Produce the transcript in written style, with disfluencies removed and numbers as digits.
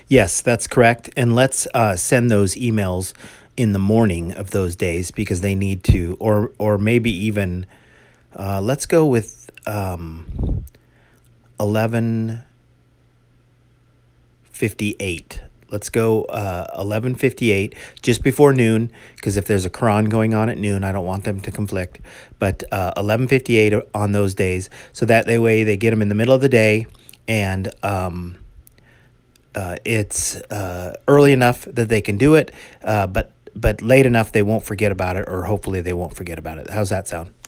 Yes, that's correct. And let's send those emails in the morning of those days because they need to, or maybe even let's go with 11:58. Let's go 11:58, just before noon, because if there's a Quran going on at noon, I don't want them to conflict. But 11:58 on those days, so that they way they get them in the middle of the day, and it's early enough that they can do it, but late enough they won't forget about it, or hopefully they won't forget about it. How's that sound?